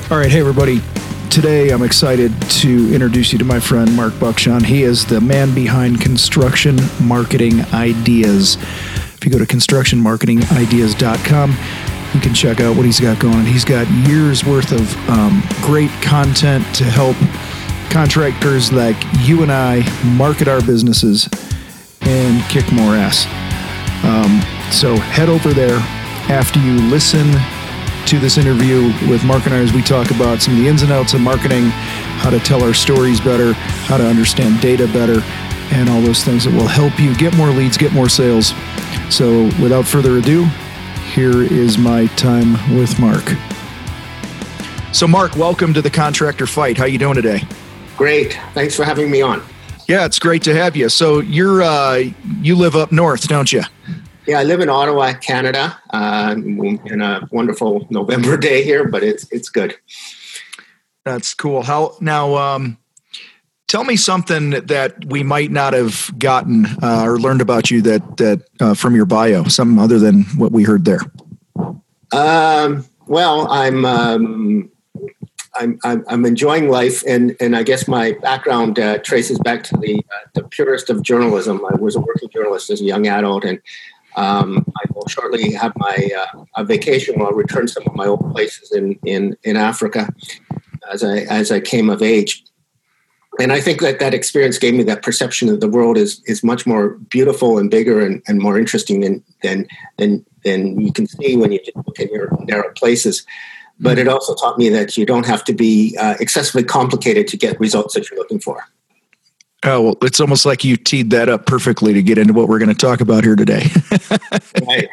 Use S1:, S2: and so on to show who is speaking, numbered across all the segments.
S1: All right, hey everybody. Today I'm excited to introduce you to my friend Mark Buckshon. He is the man behind Construction Marketing Ideas. If you go to constructionmarketingideas.com, you can check out what he's got going on. He's got years worth of great content to help contractors like you and I market our businesses and kick more ass. So head over there after you listen to this interview with Mark and I as we talk about some of the ins and outs of marketing, how to tell our stories better, how to understand data better, and all those things that will help you get more leads, get more sales. So without further ado, here is my time with Mark. So Mark, welcome to the Contractor Fight. How you doing today?
S2: Great. Thanks for having me on.
S1: Yeah, it's great to have you. So you live up north, don't you?
S2: Yeah, I live in Ottawa, Canada, in a wonderful November day here, but it's good.
S1: That's cool. Tell me something that we might not have gotten or learned about you that from your bio, something other than what we heard there.
S2: Well, I'm enjoying life, and I guess my background traces back to the purest of journalism. I was a working journalist as a young adult, and I will shortly have my a vacation where I'll return some of my old places in Africa as I came of age. And I think that experience gave me that perception that the world is much more beautiful and bigger and more interesting than you can see when you just look at your narrow places. But it also taught me that you don't have to be excessively complicated to get results that you're looking for.
S1: Oh, well, it's almost like you teed that up perfectly to get into what we're going to talk about here today.
S2: Right.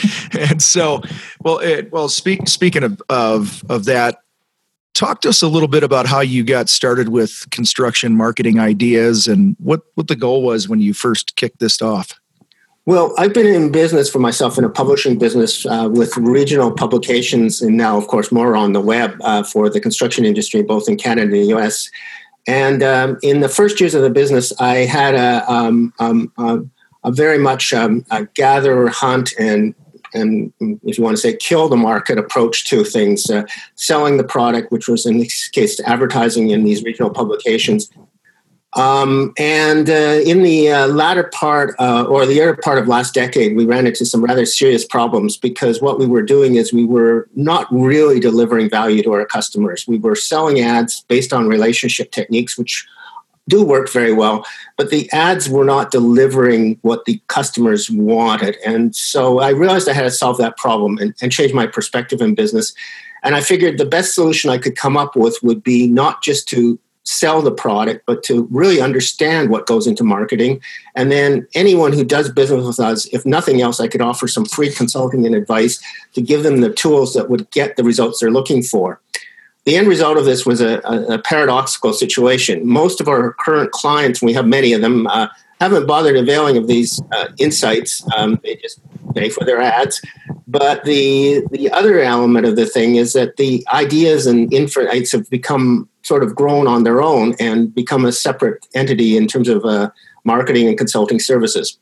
S1: Speaking of that, talk to us a little bit about how you got started with Construction Marketing Ideas and what the goal was when you first kicked this off.
S2: Well, I've been in business for myself in a publishing business with regional publications, and now, of course, more on the web for the construction industry, both in Canada and the U.S. And in the first years of the business, I had a very much a gather, hunt, and if you want to say kill the market approach to things, selling the product, which was in this case advertising in these regional publications. In the latter part or the early part of last decade, we ran into some rather serious problems because what we were doing is we were not really delivering value to our customers. We were selling ads based on relationship techniques, which do work very well, but the ads were not delivering what the customers wanted. And so I realized I had to solve that problem and change my perspective in business. And I figured the best solution I could come up with would be not just to sell the product, but to really understand what goes into marketing. And then anyone who does business with us, if nothing else, I could offer some free consulting and advice to give them the tools that would get the results they're looking for. The end result of this was a paradoxical situation. Most of our current clients, and we have many of them, haven't bothered availing of these insights. They just pay for their ads. But the other element of the thing is that the ideas and insights have become sort of grown on their own and become a separate entity in terms of marketing and consulting services.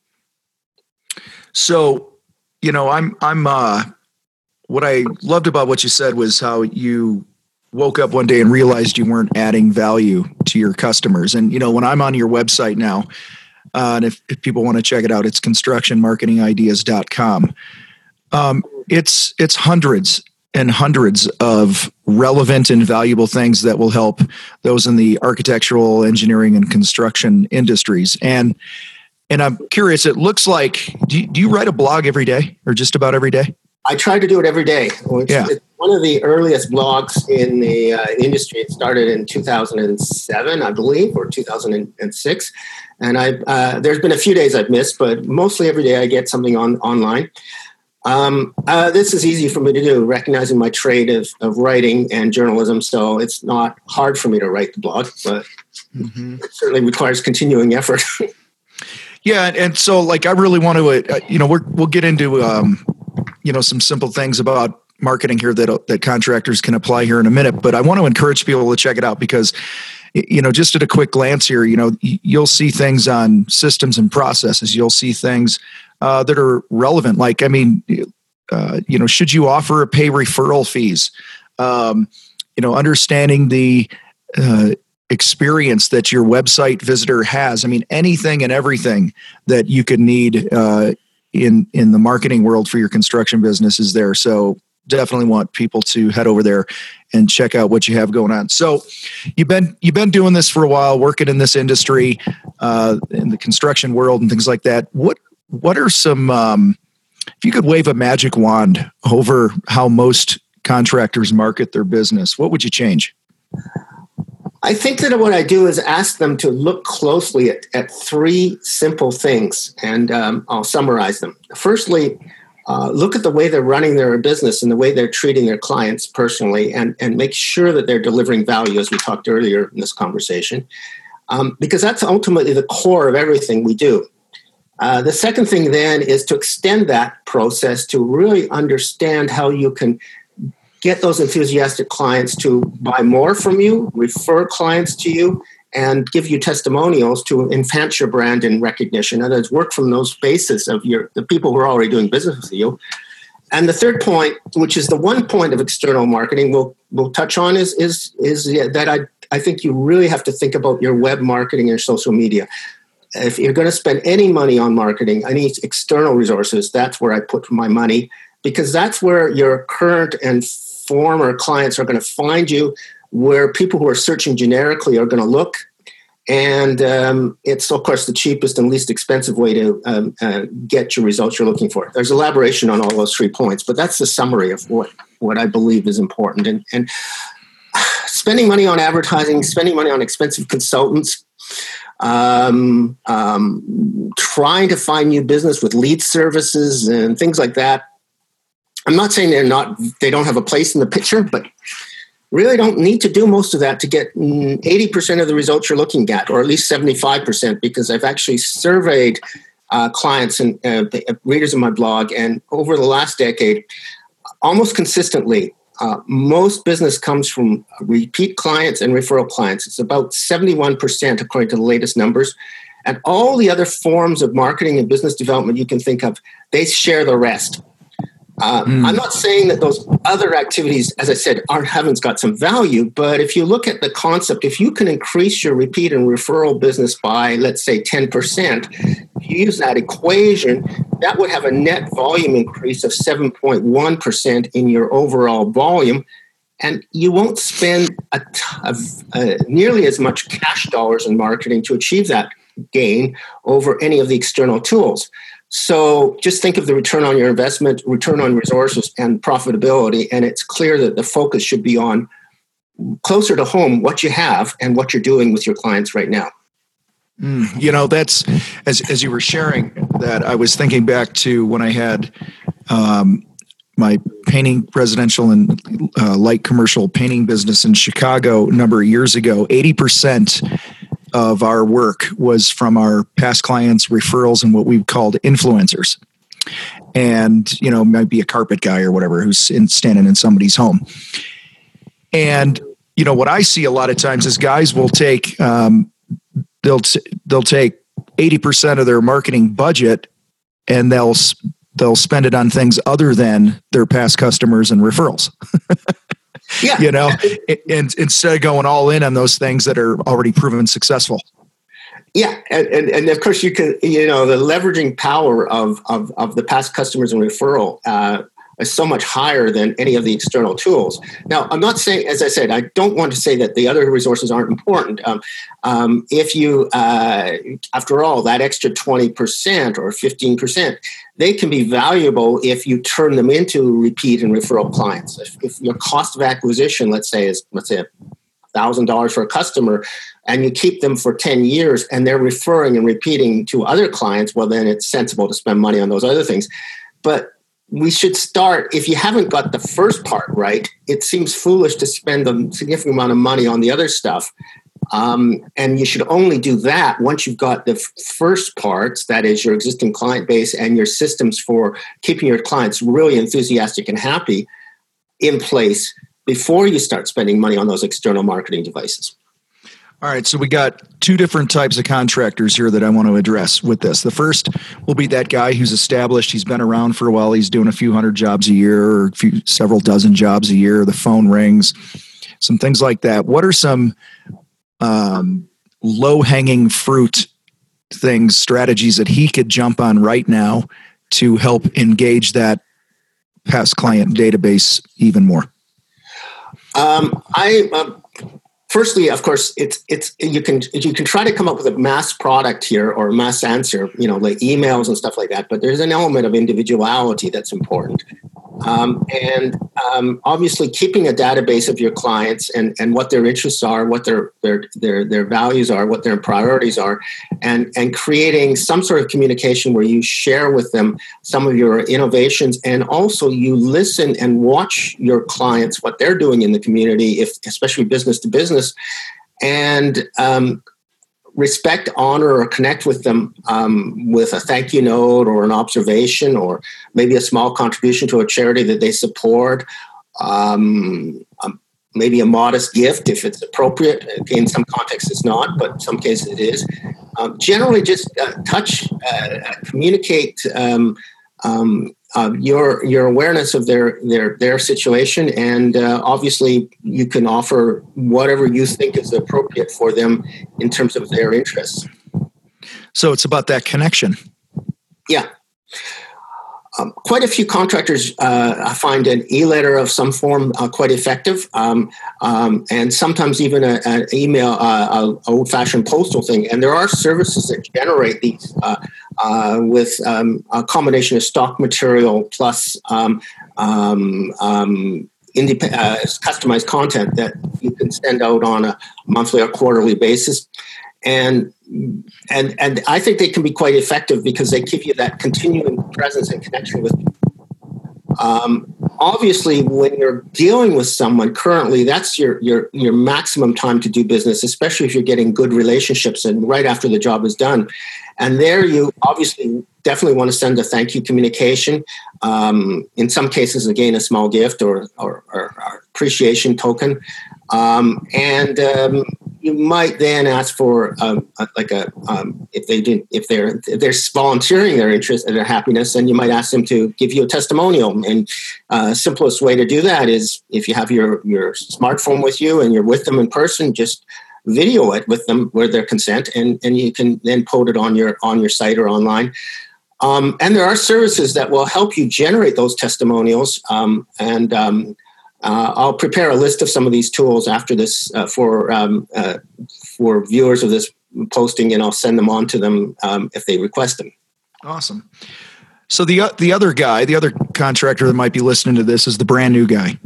S1: So, I'm what I loved about what you said was how you woke up one day and realized you weren't adding value to your customers. And, when I'm on your website now, and if people want to check it out, it's constructionmarketingideas.com. It's hundreds and hundreds of relevant and valuable things that will help those in the architectural, engineering, and construction industries. And I'm curious, it looks like, do you write a blog every day or just about every day?
S2: I try to do it every day. It's one of the earliest blogs in the industry. It started in 2007, I believe, or 2006. And there's been a few days I've missed, but mostly every day I get something online. This is easy for me to do, recognizing my trade of writing and journalism. So it's not hard for me to write the blog, but it certainly requires continuing effort.
S1: Yeah. And so I really want to, we'll get into, some simple things about marketing here that contractors can apply here in a minute, but I want to encourage people to check it out because, just at a quick glance here, you'll see things on systems and processes. You'll see things that are relevant. Should you offer pay referral fees? understanding the experience that your website visitor has. I mean, anything and everything that you could need in the marketing world for your construction business is there. So definitely want people to head over there and check out what you have going on. So you've been doing this for a while, working in this industry, in the construction world and things like that. What are some, if you could wave a magic wand over how most contractors market their business, what would you change?
S2: I think that what I do is ask them to look closely at three simple things, and I'll summarize them. Firstly, look at the way they're running their business and the way they're treating their clients personally, and make sure that they're delivering value, as we talked earlier in this conversation, because that's ultimately the core of everything we do. The second thing then is to extend that process to really understand how you can get those enthusiastic clients to buy more from you, refer clients to you, and give you testimonials to enhance your brand and recognition. In other words, work from those bases of the people who are already doing business with you. And the third point, which is the one point of external marketing we'll touch on, is that I think you really have to think about your web marketing and your social media. If you're going to spend any money on marketing, any external resources, that's where I put my money, because that's where your current and former clients are going to find you, where people who are searching generically are going to look. And it's, of course, the cheapest and least expensive way to get your results you're looking for. There's elaboration on all those 3 points, but that's the summary of what I believe is important. And spending money on advertising, spending money on expensive consultants, trying to find new business with lead services and things like that. I'm not saying they don't have a place in the picture, but really don't need to do most of that to get 80% of the results you're looking at, or at least 75%, because I've actually surveyed clients and readers of my blog, and over the last decade, almost consistently, most business comes from repeat clients and referral clients. It's about 71% according to the latest numbers. And all the other forms of marketing and business development you can think of, they share the rest. I'm not saying that those other activities, as I said, haven't got some value, but if you look at the concept, if you can increase your repeat and referral business by, let's say, 10%, if you use that equation, that would have a net volume increase of 7.1% in your overall volume, and you won't spend nearly as much cash dollars in marketing to achieve that gain over any of the external tools. So just think of the return on your investment, return on resources, and profitability. And it's clear that the focus should be on closer to home what you have and what you're doing with your clients right now.
S1: That's as you were sharing that, I was thinking back to when I had my painting, residential and light commercial painting business in Chicago a number of years ago. 80% of our work was from our past clients, referrals, and what we called influencers. And, might be a carpet guy or whatever who's standing in somebody's home. And, what I see a lot of times is guys will take, they'll take 80% of their marketing budget and they'll spend it on things other than their past customers and referrals. Yeah. And instead of going all in on those things that are already proven successful.
S2: Yeah. And of course you can, the leveraging power of the past customers and referral is so much higher than any of the external tools. Now, I'm not saying, as I said, I don't want to say that the other resources aren't important. If you, after all, that extra 20% or 15%, they can be valuable if you turn them into repeat and referral clients. If your cost of acquisition, let's say $1,000 for a customer, and you keep them for 10 years and they're referring and repeating to other clients, well, then it's sensible to spend money on those other things. But we should start, if you haven't got the first part right, it seems foolish to spend a significant amount of money on the other stuff. And you should only do that once you've got the first parts, that is your existing client base and your systems for keeping your clients really enthusiastic and happy in place before you start spending money on those external marketing devices.
S1: All right, so we got two different types of contractors here that I want to address with this. The first will be that guy who's established, he's been around for a while, he's doing a few hundred jobs a year or several dozen jobs a year, the phone rings, some things like that. What are some low-hanging fruit things, strategies that he could jump on right now to help engage that past client database even more?
S2: Firstly, of course, you can try to come up with a mass product here or a mass answer, like emails and stuff like that. But there's an element of individuality that's important, and obviously keeping a database of your clients and what their interests are, what their values are, what their priorities are, and creating some sort of communication where you share with them some of your innovations, and also you listen and watch your clients, what they're doing in the community, especially business to business, and respect, honor, or connect with them with a thank you note or an observation or maybe a small contribution to a charity that they support, maybe a modest gift if it's appropriate. In some contexts it's not, but in some cases it is. Generally just touch, communicate your awareness of their situation, and obviously you can offer whatever you think is appropriate for them in terms of their interests.
S1: So it's about that connection.
S2: Yeah. Quite a few contractors find an e-letter of some form quite effective, and sometimes even an email, old-fashioned postal thing. And there are services that generate these with a combination of stock material plus customized content that you can send out on a monthly or quarterly basis. And I think they can be quite effective because they give you that continuing presence and connection with people. Obviously, when you're dealing with someone currently, that's your maximum time to do business, especially if you're getting good relationships and right after the job is done. And there you obviously definitely want to send a thank you communication. In some cases, again, a small gift or appreciation token. You might then ask for if they're volunteering their interest and their happiness, and you might ask them to give you a testimonial. And simplest way to do that is if you have your smartphone with you and you're with them in person, just video it with them with their consent, and you can then put it on your site or online. And there are services that will help you generate those testimonials. I'll prepare a list of some of these tools after this for viewers of this posting, and I'll send them on to them if they request them.
S1: Awesome. So the other contractor that might be listening to this is the brand new guy.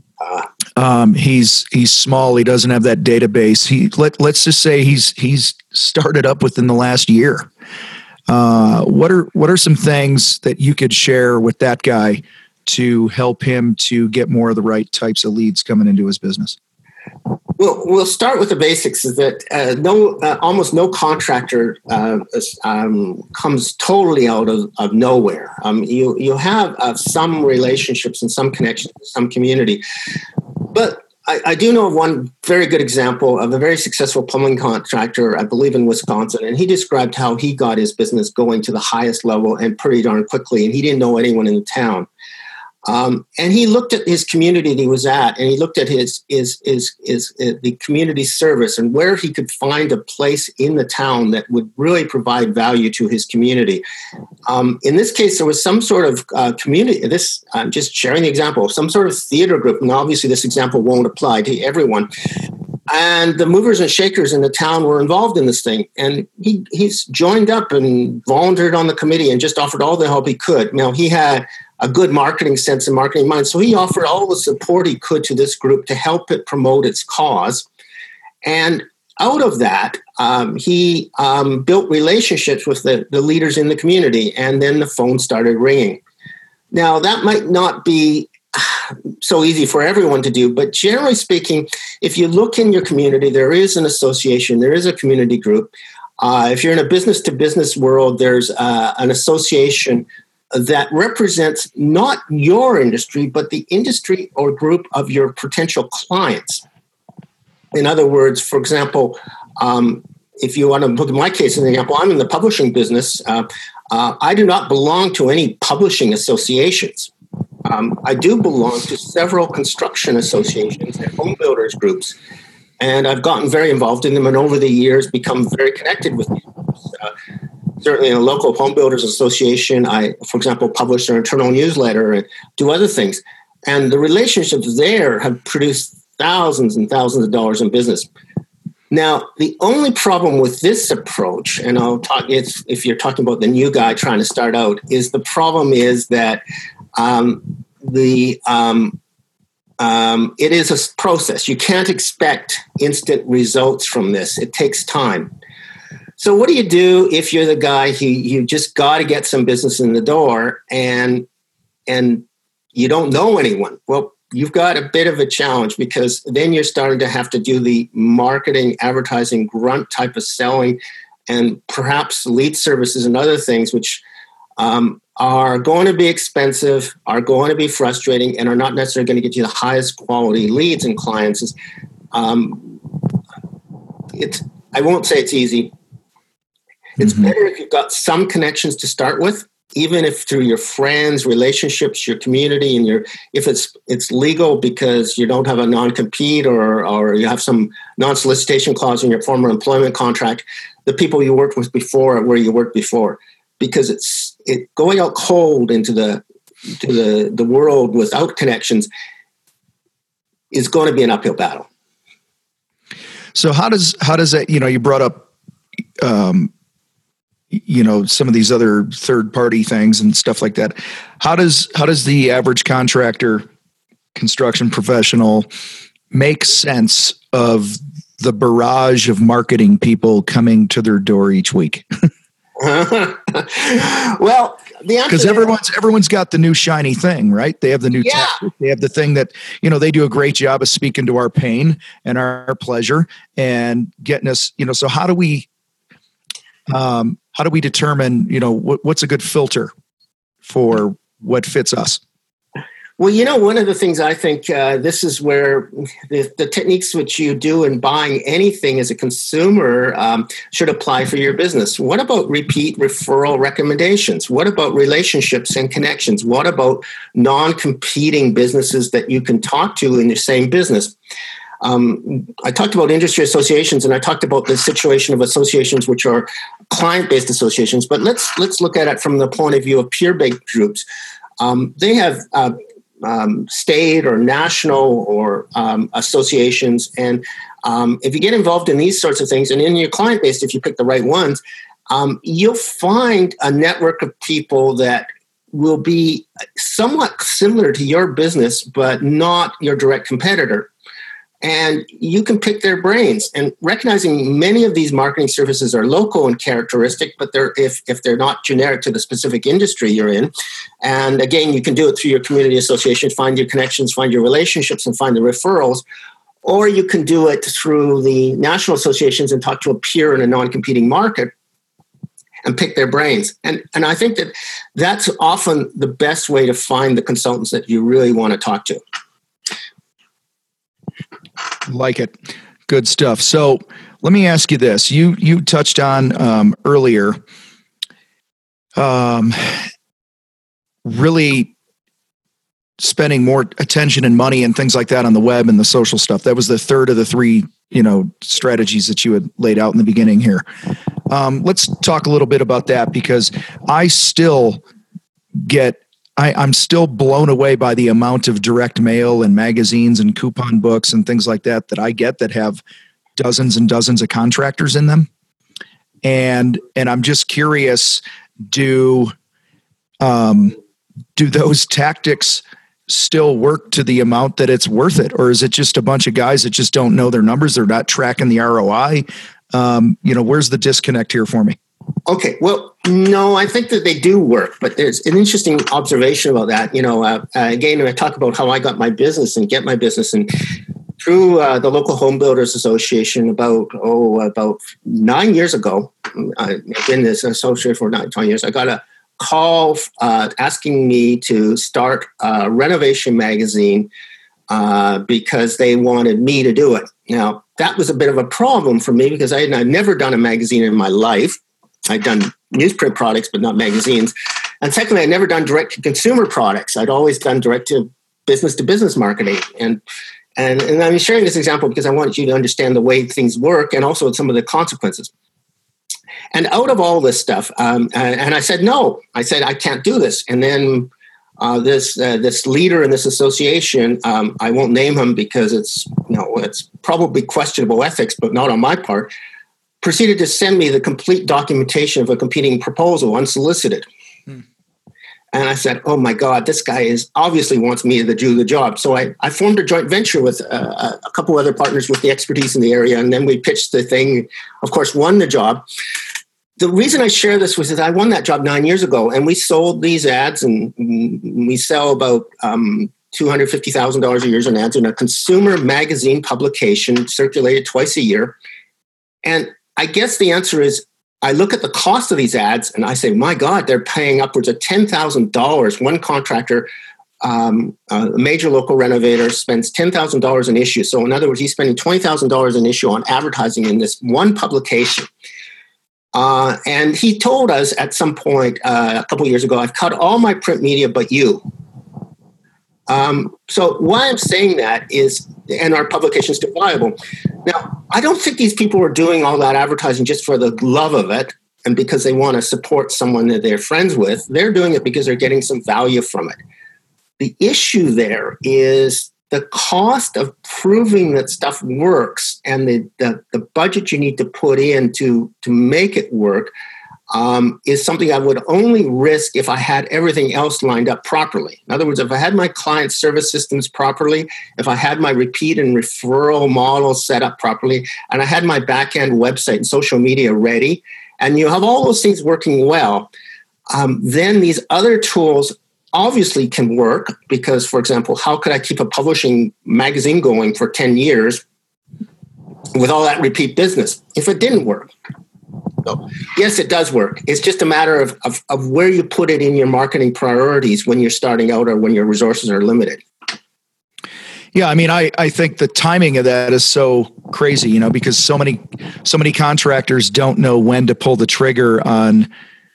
S1: He's small. He doesn't have that database. Let's just say he's started up within the last year. What are some things that you could share with that guy to help him to get more of the right types of leads coming into his business?
S2: Well, we'll start with the basics. Is that almost no contractor comes totally out of nowhere. You have some relationships and some connections to some community, but I do know of one very good example of a very successful plumbing contractor, I believe in Wisconsin, and he described how he got his business going to the highest level and pretty darn quickly, and he didn't know anyone in the town. And he looked at his community that he was at, and he looked at the community service and where he could find a place in the town that would really provide value to his community. In this case, there was some sort of community. I'm just sharing the example, some sort of theater group, and obviously this example won't apply to everyone. And the movers and shakers in the town were involved in this thing. And he's joined up and volunteered on the committee and just offered all the help he could. Now, he had a good marketing sense and marketing mind. So he offered all the support he could to this group to help it promote its cause. And out of that, he built relationships with the leaders in the community. And then the phone started ringing. Now, that might not be so easy for everyone to do, but generally speaking, if you look in your community, there is an association, there is a community group. If you're in a business-to-business world, there's an association that represents not your industry, but the industry or group of your potential clients. In other words, for example, if you want to look at my case as an example, I'm in the publishing business. I do not belong to any publishing associations. I do belong to several construction associations and home builders groups, and I've gotten very involved in them, and over the years become very connected with these groups. Certainly in a local home builders association, I, for example, publish their internal newsletter and do other things. And the relationships there have produced thousands and thousands of dollars in business. Now, the only problem with this approach, and I'll talk if you're talking about the new guy trying to start out, is the problem is that it is a process. You can't expect instant results from this. It takes time. So what do you do if you're the guy who you just got to get some business in the door and you don't know anyone? Well, you've got a bit of a challenge, because then you're starting to have to do the marketing, advertising, grunt type of selling, and perhaps lead services and other things, which are going to be expensive, are going to be frustrating, and are not necessarily going to get you the highest quality leads and clients. I won't say it's easy. It's better if you've got some connections to start with, even if through your friends, relationships, your community, and if it's legal because you don't have a non-compete or you have some non-solicitation clause in your former employment contract, the people you worked with before, where you worked before, because it's going out cold into the world without connections is going to be an uphill battle.
S1: So how does that, you brought up, some of these other third party things and stuff like that. How does the average contractor, construction professional make sense of the barrage of marketing people coming to their door each week?
S2: Well, the answer,
S1: because everyone's got the new shiny thing, right? They have the new tactic. They have the thing that, they do a great job of speaking to our pain and our pleasure and getting us, so how do we determine, what's a good filter for what fits us?
S2: Well, one of the things I think this is where the techniques which you do in buying anything as a consumer should apply for your business. What about repeat referral recommendations? What about relationships and connections? What about non-competing businesses that you can talk to in the same business? I talked about industry associations, and I talked about the situation of associations which are client-based associations. But let's look at it from the point of view of peer-based groups. They have state or national or associations, and if you get involved in these sorts of things, and in your client-based, if you pick the right ones, you'll find a network of people that will be somewhat similar to your business, but not your direct competitor. And you can pick their brains, and recognizing many of these marketing services are local and characteristic, but if they're not generic to the specific industry you're in. And again, you can do it through your community association, find your connections, find your relationships, and find the referrals. Or you can do it through the national associations and talk to a peer in a non-competing market and pick their brains. And I think that's often the best way to find the consultants that you really want to talk to.
S1: Like it. Good stuff. So let me ask you this. You touched on earlier, really spending more attention and money and things like that on the web and the social stuff. That was the third of the three, strategies that you had laid out in the beginning here. Let's talk a little bit about that, because I'm still blown away by the amount of direct mail and magazines and coupon books and things like that I get that have dozens and dozens of contractors in them. And I'm just curious, do those tactics still work to the amount that it's worth it? Or is it just a bunch of guys that just don't know their numbers? They're not tracking the ROI. Where's the disconnect here for me?
S2: Okay, well, no, I think that they do work, but there's an interesting observation about that. Again, I talk about how I got my business and get my business, and through the local home builders association about 9 years ago. I've been this associate for 9 years. I got a call asking me to start a renovation magazine because they wanted me to do it. Now, that was a bit of a problem for me, because I'd never done a magazine in my life. I'd done newsprint products, but not magazines. And secondly, I'd never done direct to consumer products. I'd always done direct to business marketing. And I'm sharing this example because I want you to understand the way things work and also some of the consequences. And out of all this stuff, and I said, no, I said, I can't do this. And then this leader in this association, I won't name him because it's probably questionable ethics, but not on my part, proceeded to send me the complete documentation of a competing proposal unsolicited. And I said, oh my God, this guy obviously wants me to do the job. So I formed a joint venture with a couple other partners with the expertise in the area. And then we pitched the thing, of course, won the job. The reason I share this was that I won that job 9 years ago, and we sold these ads, and we sell about $250,000 a year in ads in a consumer magazine publication circulated twice a year. And I guess the answer is, I look at the cost of these ads and I say, my God, they're paying upwards of $10,000. One contractor, a major local renovator, spends $10,000 an issue. So in other words, he's spending $20,000 an issue on advertising in this one publication. And he told us at some point a couple of years ago, I've cut all my print media but you. So why I'm saying that is, and our publication is still viable. Now, I don't think these people are doing all that advertising just for the love of it and because they want to support someone that they're friends with. They're doing it because they're getting some value from it. The issue there is the cost of proving that stuff works and the budget you need to put in to make it work is something I would only risk if I had everything else lined up properly. In other words, if I had my client service systems properly, if I had my repeat and referral model set up properly, and I had my back-end website and social media ready, and you have all those things working well, then these other tools obviously can work because, for example, how could I keep a publishing magazine going for 10 years with all that repeat business if it didn't work? So, yes, it does work. It's just a matter of where you put it in your marketing priorities when you're starting out or when your resources are limited.
S1: Yeah, I mean, I think the timing of that is so crazy, because so many contractors don't know when to pull the trigger on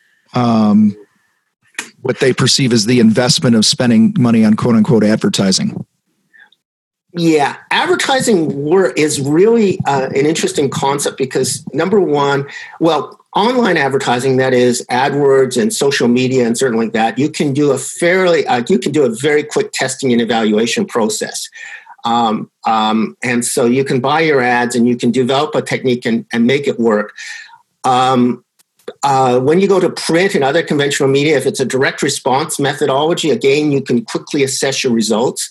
S1: what they perceive as the investment of spending money on quote unquote advertising.
S2: Yeah, advertising is really an interesting concept because number one, online advertising, that is AdWords and social media and certain like that, you can do a very quick testing and evaluation process. And so you can buy your ads and you can develop a technique and make it work. When you go to print and other conventional media, if it's a direct response methodology, again, you can quickly assess your results.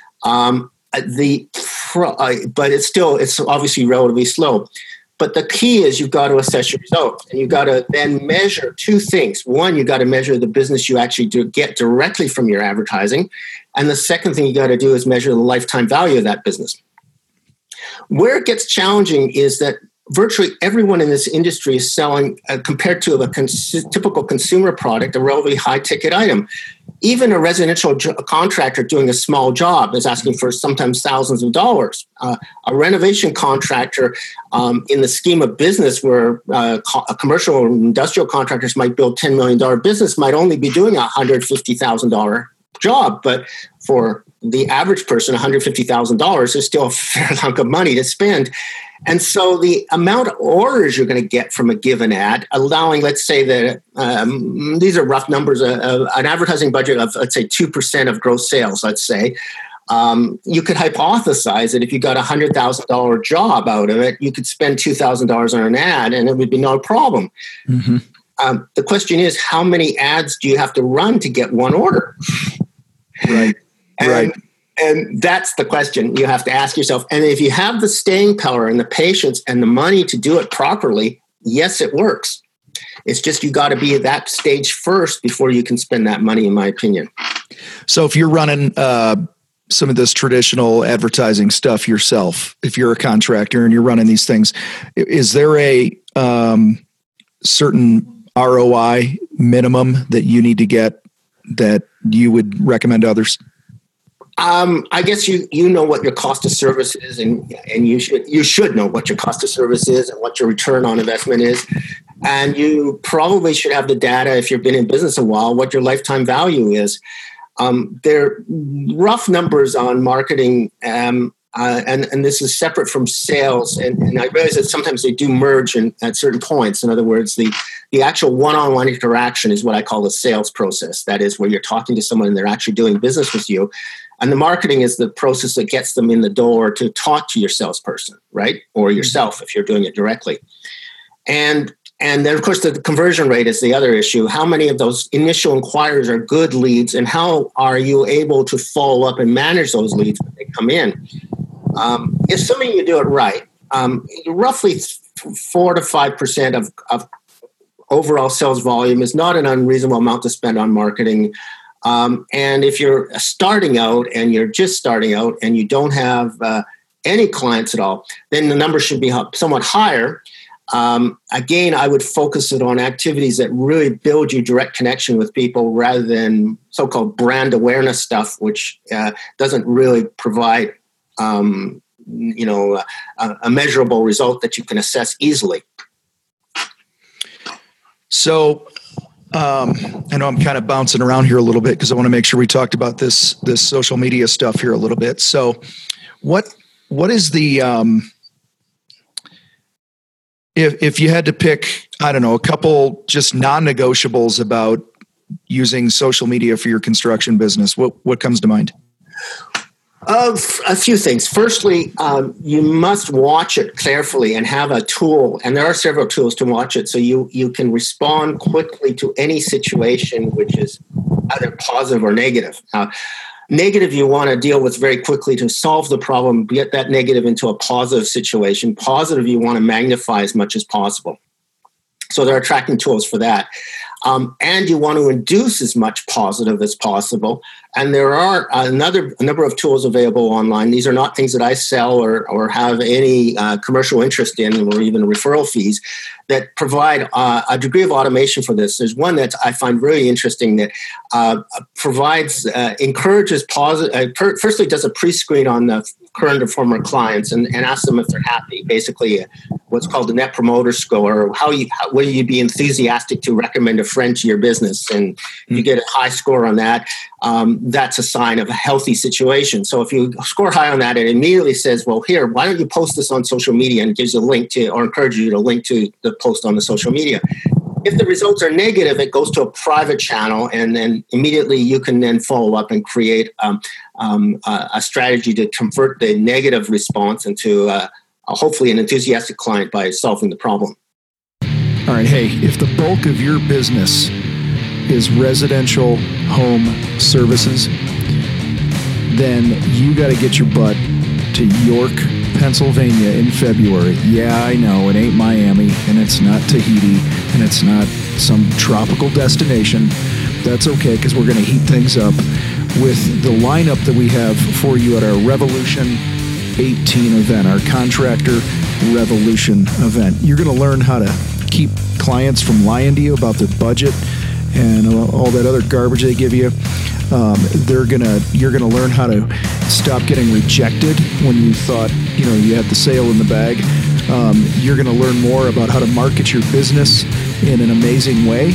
S2: But it's obviously relatively slow. But the key is you've got to assess your results, and you've got to then measure two things. One, you've got to measure the business you actually get directly from your advertising. And the second thing you got to do is measure the lifetime value of that business. Where it gets challenging is that virtually everyone in this industry is selling, compared to a typical consumer product, a relatively high-ticket item. Even a residential contractor doing a small job is asking for sometimes thousands of dollars. A renovation contractor, in the scheme of business where a commercial or industrial contractors might build $10 million business, might only be doing a $150,000 job. But for the average person, $150,000 is still a fair hunk of money to spend. And so the amount of orders you're going to get from a given ad, allowing, let's say that these are rough numbers, an advertising budget of, let's say, 2% of gross sales, let's say, you could hypothesize that if you got a $100,000 job out of it, you could spend $2,000 on an ad and it would be no problem. Mm-hmm. The question is, how many ads do you have to run to get one order?
S1: Right. Right.
S2: And that's the question you have to ask yourself. And if you have the staying power and the patience and the money to do it properly, yes, it works. It's just you got to be at that stage first before you can spend that money, in my opinion.
S1: So if you're running some of this traditional advertising stuff yourself, if you're a contractor and you're running these things, is there a certain ROI minimum that you need to get that you would recommend to others?
S2: I guess you know what your cost of service is, and you should know what your cost of service is and what your return on investment is. And you probably should have the data, if you've been in business a while, what your lifetime value is. They're rough numbers on marketing, and this is separate from sales. And I realize that sometimes they do merge at certain points. In other words, the actual one-on-one interaction is what I call the sales process. That is where you're talking to someone and they're actually doing business with you. And the marketing is the process that gets them in the door to talk to your salesperson, right? Or yourself if you're doing it directly. And then, of course, the conversion rate is the other issue. How many of those initial inquiries are good leads, and how are you able to follow up and manage those leads when they come in? Assuming you do it right, roughly 4 to 5% of overall sales volume is not an unreasonable amount to spend on marketing. And if you're starting out and you're just starting out and you don't have any clients at all, then the number should be somewhat higher. Again, I would focus it on activities that really build you direct connection with people rather than so-called brand awareness stuff, which doesn't really provide, a measurable result that you can assess easily.
S1: So I know I'm kind of bouncing around here a little bit because I want to make sure we talked about this social media stuff here a little bit. So what is the if you had to pick, I don't know, a couple just non-negotiables about using social media for your construction business, what comes to mind? A few things. Firstly, you must watch it carefully and have a tool, and there are several tools to watch it, so you can respond quickly to any situation which is either positive or negative. Negative you want to deal with very quickly to solve the problem, get that negative into a positive situation. Positive you want to magnify as much as possible. So there are tracking tools for that. And you want to induce as much positive as possible. And there are a number of tools available online. These are not things that I sell or have any commercial interest in, or even referral fees, that provide a degree of automation for this. There's one that I find really interesting that encourages positive. Firstly, does a pre-screen on the current or former clients and asks them if they're happy. Basically, what's called the Net Promoter Score, or will you be enthusiastic to recommend a friend to your business? And you get a high score on that. That's a sign of a healthy situation. So if you score high on that, it immediately says, well, here, why don't you post this on social media, and gives you a link to, or encourages you to link to the post on the social media. If the results are negative, it goes to a private channel, and then immediately you can then follow up and create a strategy to convert the negative response into hopefully an enthusiastic client by solving the problem. All right. Hey, if the bulk of your business is residential home services, then you got to get your butt to York, Pennsylvania in February. Yeah, I know, it ain't Miami, and it's not Tahiti, and it's not some tropical destination. That's okay, because we're going to heat things up with the lineup that we have for you at our Revolution 18 event, our Contractor Revolution event. You're going to learn how to keep clients from lying to you about their budget and all that other garbage they give you. You're gonna learn how to stop getting rejected when you thought you had the sale in the bag. You're gonna learn more about how to market your business in an amazing way,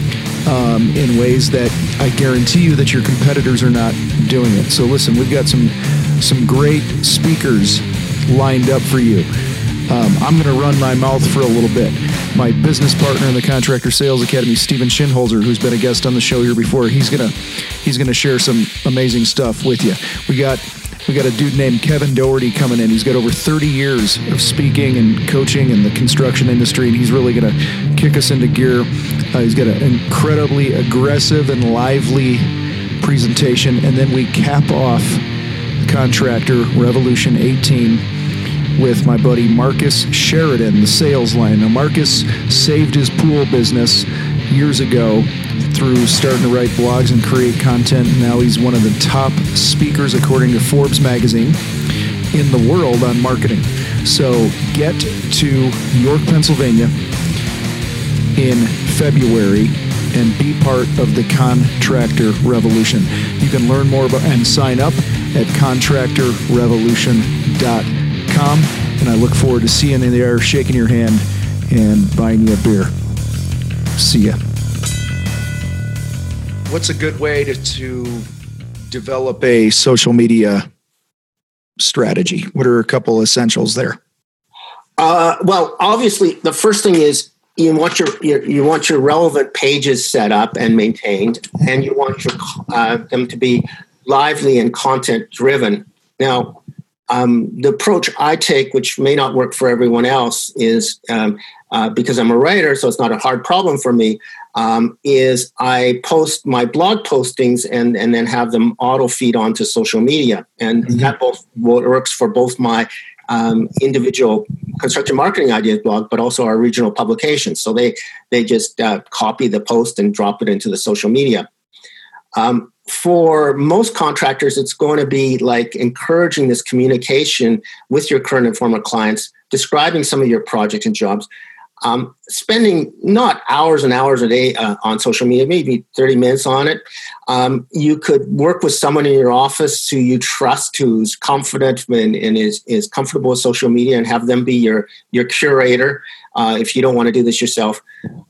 S1: in ways that I guarantee you that your competitors are not doing it. So listen, we've got some great speakers lined up for you. I'm going to run my mouth for a little bit. My business partner in the Contractor Sales Academy, Steven Schinholzer, who's been a guest on the show here before, he's gonna share some amazing stuff with you. We got a dude named Kevin Doherty coming in. He's got over 30 years of speaking and coaching in the construction industry, and he's really going to kick us into gear. He's got an incredibly aggressive and lively presentation, and then we cap off Contractor Revolution 18 with my buddy Marcus Sheridan, the sales line. Now, Marcus saved his pool business years ago through starting to write blogs and create content. Now he's one of the top speakers, according to Forbes magazine, in the world on marketing. So get to York, Pennsylvania in February and be part of the Contractor Revolution. You can learn more about and sign up at contractorrevolution.com. And I look forward to seeing you there, shaking your hand, and buying you a beer. See ya. What's a good way to develop a social media strategy? What are a couple essentials there?
S2: Well, obviously, the first thing is you want your relevant pages set up and maintained, and you want them to be lively and content driven. Now, the approach I take, which may not work for everyone else, is because I'm a writer, so it's not a hard problem for me, is I post my blog postings and then have them auto feed onto social media. And that both works for both my individual construction marketing ideas blog, but also our regional publications. So they just copy the post and drop it into the social media. For most contractors, it's going to be like encouraging this communication with your current and former clients, describing some of your projects and jobs, spending not hours and hours a day on social media, maybe 30 minutes on it. You could work with someone in your office who you trust, who's confident and is comfortable with social media, and have them be your curator if you don't want to do this yourself.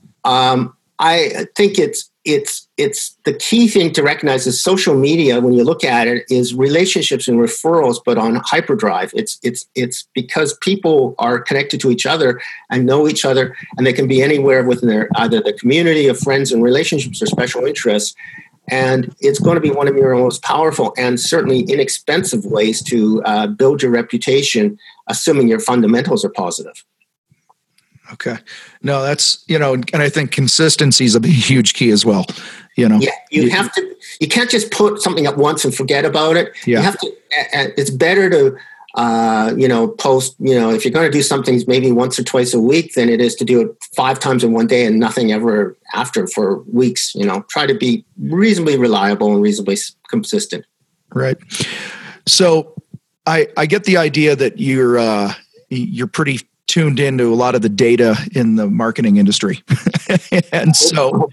S2: I think it's the key thing to recognize is social media, when you look at it, is relationships and referrals, but on hyperdrive. It's because people are connected to each other and know each other, and they can be anywhere within either the community of friends and relationships or special interests. And it's going to be one of your most powerful and certainly inexpensive ways to build your reputation, assuming your fundamentals are positive.
S1: Okay. No, that's, and I think consistency is a huge key as well. Yeah, you can't just put something up once and forget about it. Yeah. You have to, it's better to, post, if you're going to do something maybe once or twice a week, than it is to do it 5 times in one day and nothing ever after for weeks. Try to be reasonably reliable and reasonably consistent. Right. So I get the idea that you're pretty tuned into a lot of the data in the marketing industry. And so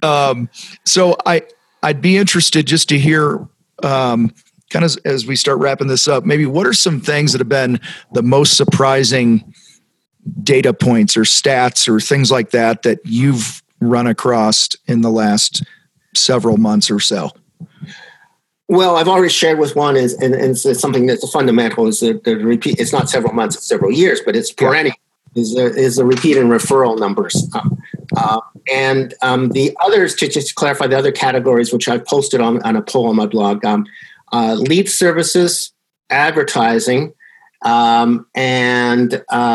S1: I'd be interested just to hear, kind of as we start wrapping this up, maybe what are some things that have been the most surprising data points or stats or things like that you've run across in the last several months or so?
S2: Well, I've already shared with one and it's something that's a fundamental is the repeat. It's not several months, it's several years, but it's perennial. Is the repeat and referral numbers. And the others, to just clarify the other categories, which I've posted on a poll on my blog, lead services, advertising, and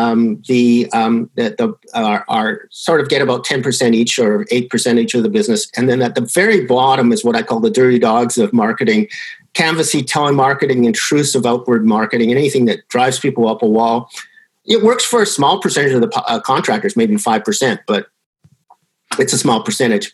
S2: are sort of get about 10% each or 8% each of the business. And then at the very bottom is what I call the dirty dogs of marketing: canvassy telemarketing, intrusive outward marketing, anything that drives people up a wall. It works for a small percentage of the contractors, maybe 5%, but it's a small percentage.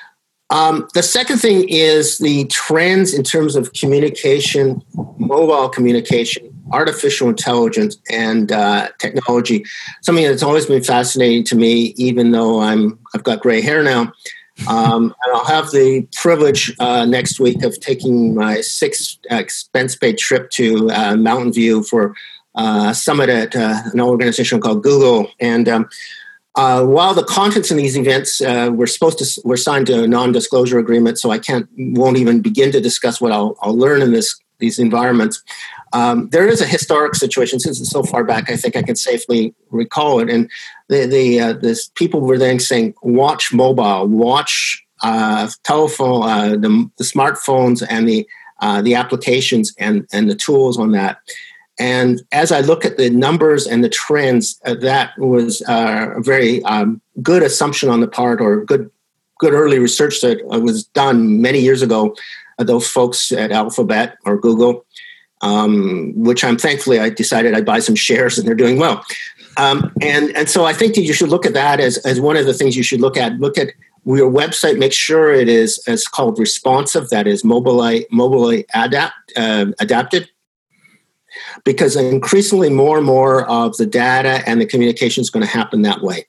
S2: The second thing is the trends in terms of communication, mobile communication, artificial intelligence, and technology. Something that's always been fascinating to me, even though I've got gray hair now. And I'll have the privilege next week of taking my 6th expense-paid trip to Mountain View for summit at an organization called Google. And while the contents in these events we're signed to a non-disclosure agreement, so I won't even begin to discuss what I'll learn in these environments. There is a historic situation, since it's so far back, I think I can safely recall it. And this people were then saying, watch mobile, watch telephone, the smartphones and the applications and the tools on that. And as I look at the numbers and the trends, that was a very good assumption on the part, or good early research that was done many years ago. Those folks at Alphabet or Google, which thankfully I decided I'd buy some shares, and they're doing well. And so I think that you should look at that as one of the things you should look at. Look at your website, make sure it is as called responsive, that is mobile adapted. Because increasingly more and more of the data and the communication is going to happen that way.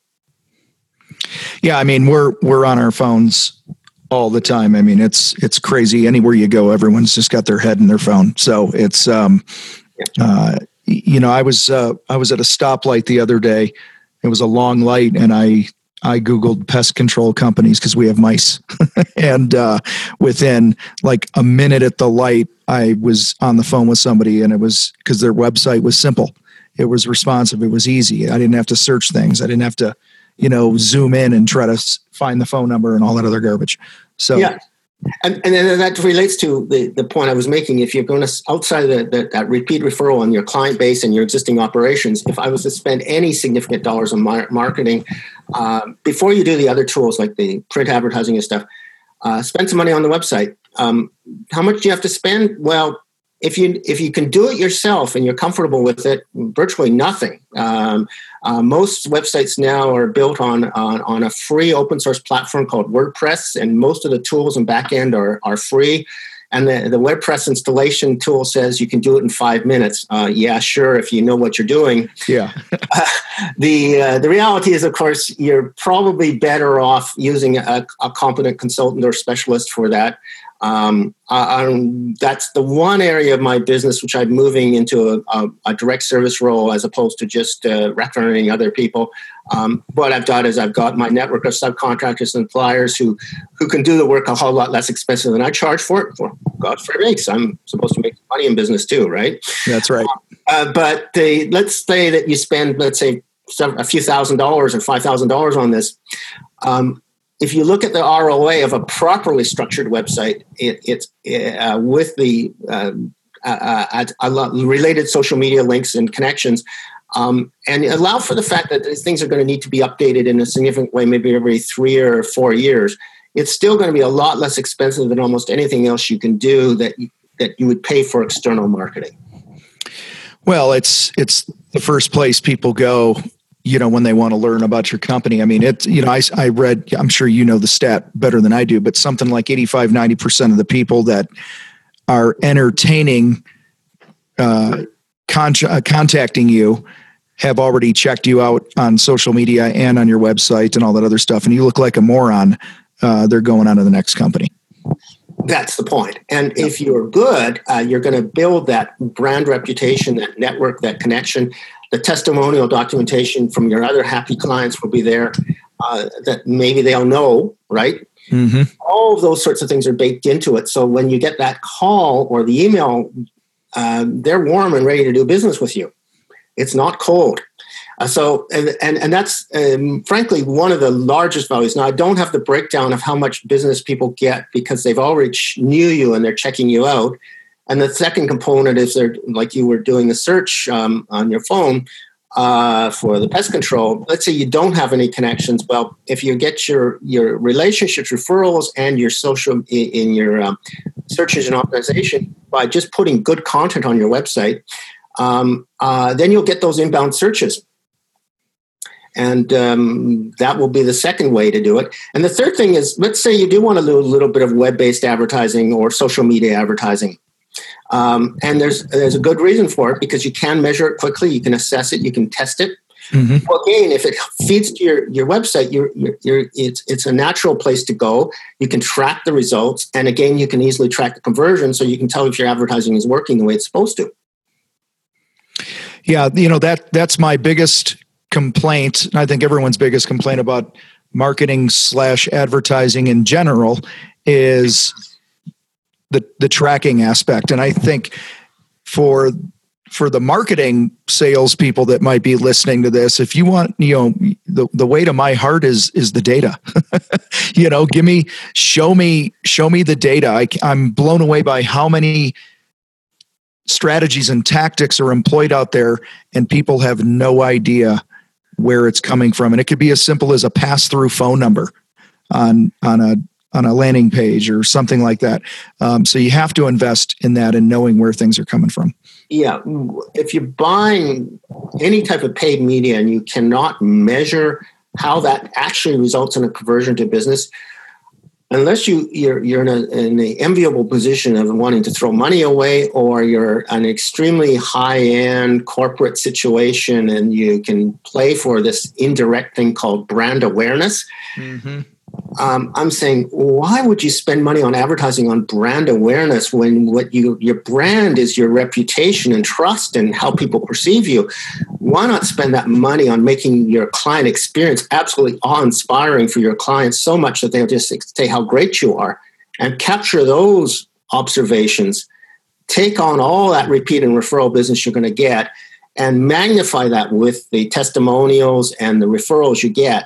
S1: Yeah, I mean, we're on our phones all the time. I mean, it's crazy. Anywhere you go, everyone's just got their head in their phone. So it's, I was at a stoplight the other day. It was a long light, and I I Googled pest control companies because we have mice. And within like a minute at the light, I was on the phone with somebody, and it was because their website was simple. It was responsive. It was easy. I didn't have to search things. I didn't have to, zoom in and try to find the phone number and all that other garbage. So
S2: yeah. And then that relates to the point I was making. If you're going to, outside of that repeat referral on your client base and your existing operations, if I was to spend any significant dollars on marketing, before you do the other tools like the print advertising and stuff, spend some money on the website. How much do you have to spend? Well, if you can do it yourself and you're comfortable with it, virtually nothing. Most websites now are built on a free open source platform called WordPress, and most of the tools and backend are free. And the WordPress installation tool says you can do it in 5 minutes. Yeah, sure, if you know what you're doing.
S1: Yeah.
S2: The reality is, of course, you're probably better off using a competent consultant or specialist for that. That's the one area of my business which I'm moving into a direct service role as opposed to just referencing other people. What I've done is I've got my network of subcontractors and suppliers who can do the work a whole lot less expensive than I charge for it. For God forbid, I'm supposed to make money in business too, right?
S1: That's right.
S2: But let's say that you spend, let's say, a few $1,000s or $5,000 on this. If you look at the ROI of a properly structured website, it's with the related social media links and connections, and allow for the fact that these things are going to need to be updated in a significant way, maybe every 3 or 4 years. It's still going to be a lot less expensive than almost anything else you can do that you would pay for external marketing. Well,
S1: it's the first place people go, when they want to learn about your company. I mean, I read, I'm sure you know the stat better than I do, but something like 85-90% of the people that are entertaining, contacting you have already checked you out on social media and on your website and all that other stuff. And you look like a moron. They're going on to the next company.
S2: That's the point. And if you're good, you're going to build that brand reputation, that network, that connection. The testimonial documentation from your other happy clients will be there that maybe they'll know, right? Mm-hmm. All of those sorts of things are baked into it. So when you get that call or the email, they're warm and ready to do business with you. It's not cold. And that's frankly one of the largest values. Now, I don't have the breakdown of how much business people get because they've already knew you and they're checking you out. And the second component is they're like you were doing a search on your phone for the pest control. Let's say you don't have any connections. Well, if you get your relationships, referrals, and your social in your search engine optimization by just putting good content on your website, then you'll get those inbound searches. And that will be the second way to do it. And the third thing is, let's say you do want to do a little bit of web-based advertising or social media advertising. And there's a good reason for it because you can measure it quickly, you can assess it, you can test it. Mm-hmm. Well, again, if it feeds to your website, it's a natural place to go. You can track the results, and again, you can easily track the conversion, so you can tell if your advertising is working the way it's supposed to.
S1: Yeah, that's my biggest complaint. I think everyone's biggest complaint about marketing / advertising in general is the tracking aspect. And I think for the marketing salespeople that might be listening to this, if you want, the way to my heart is the data. Show me the data. I'm blown away by how many strategies and tactics are employed out there, and people have no idea where it's coming from. And it could be as simple as a pass-through phone number on a landing page or something like that. So you have to invest in that and knowing where things are coming from.
S2: Yeah. If you're buying any type of paid media and you cannot measure how that actually results in a conversion to business, unless you're in an enviable position of wanting to throw money away, or you're an extremely high-end corporate situation and you can play for this indirect thing called brand awareness, mm-hmm. I'm saying, why would you spend money on advertising on brand awareness when what your brand is your reputation and trust and how people perceive you? why not spend that money on making your client experience absolutely awe-inspiring for your clients so much that they'll just say how great you are, and capture those observations, take on all that repeat and referral business you're going to get, and magnify that with the testimonials and the referrals you get.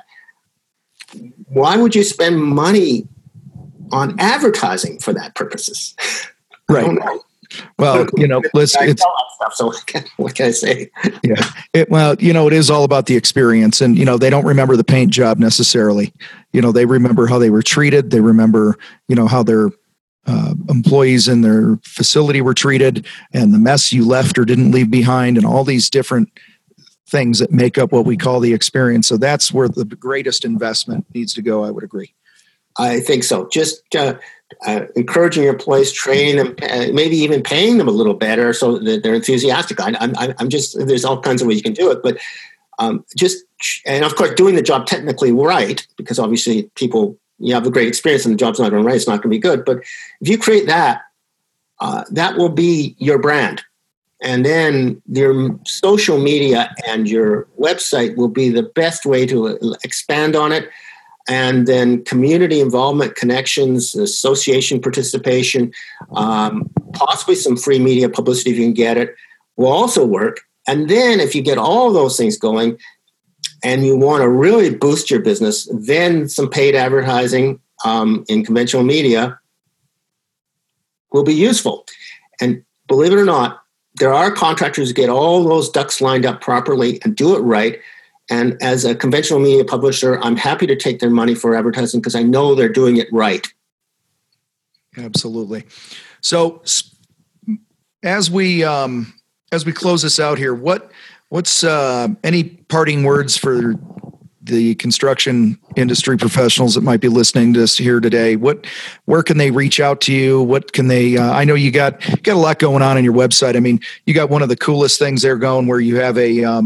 S2: Why would you spend money on advertising for that purposes?
S1: Right.
S2: I don't know.
S1: Well, it's
S2: so what can I say?
S1: Yeah. It is all about the experience, and they don't remember the paint job necessarily. They remember how they were treated. They remember, how their employees in their facility were treated, and the mess you left or didn't leave behind, and all these different things that make up what we call the experience. So that's where the greatest investment needs to go. I would agree.
S2: I think so. Just encouraging your employees, training them, maybe even paying them a little better so that they're enthusiastic. I'm just, there's all kinds of ways you can do it, but and of course, doing the job technically right, because obviously you have a great experience and the job's not going right, it's not going to be good. But if you create that, that will be your brand. And then your social media and your website will be the best way to expand on it. And then community involvement, connections, association participation, possibly some free media publicity if you can get it, will also work. And then if you get all those things going and you want to really boost your business, then some paid advertising in conventional media will be useful. And believe it or not, there are contractors who get all those ducks lined up properly and do it right. And as a conventional media publisher, I'm happy to take their money for advertising because I know they're doing it right.
S1: Absolutely. So as we close this out here, what's any parting words for the construction industry professionals that might be listening to us here today? Where can they reach out to you? What can they, I know you got a lot going on your website. I mean, you got one of the coolest things there going where you have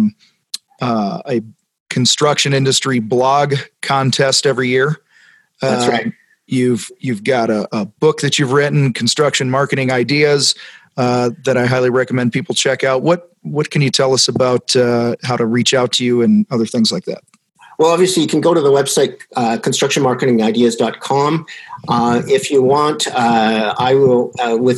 S1: a construction industry blog contest every year.
S2: That's right.
S1: You've got a book that you've written, Construction Marketing Ideas, that I highly recommend people check out. What can you tell us about how to reach out to you and other things like that?
S2: Well, obviously, you can go to the website, constructionmarketingideas.com. If you want, I will,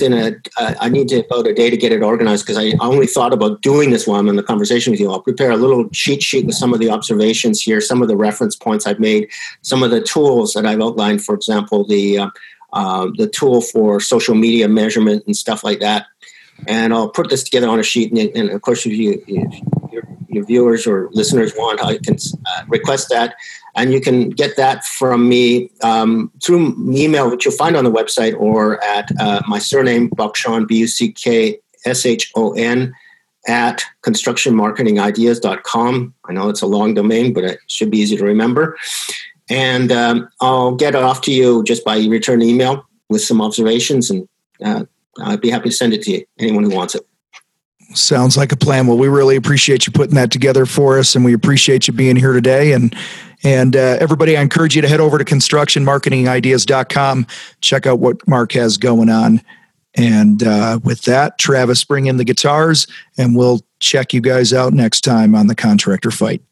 S2: I need about a day to get it organized because I only thought about doing this while I'm in the conversation with you. I'll prepare a little cheat sheet with some of the observations here, some of the reference points I've made, some of the tools that I've outlined, for example, the tool for social media measurement and stuff like that. And I'll put this together on a sheet. And of course, if your viewers or listeners want, I can request that. And you can get that from me through email, which you'll find on the website, or at my surname, Buckshon, BUCKSHON, at constructionmarketingideas.com. I know it's a long domain, but it should be easy to remember. And I'll get it off to you just by return email with some observations, and I'd be happy to send it to you, anyone who wants it.
S1: Sounds like a plan. Well, we really appreciate you putting that together for us, and we appreciate you being here today. And everybody, I encourage you to head over to constructionmarketingideas.com, check out what Mark has going on. And with that, Travis, bring in the guitars, and we'll check you guys out next time on The Contractor Fight.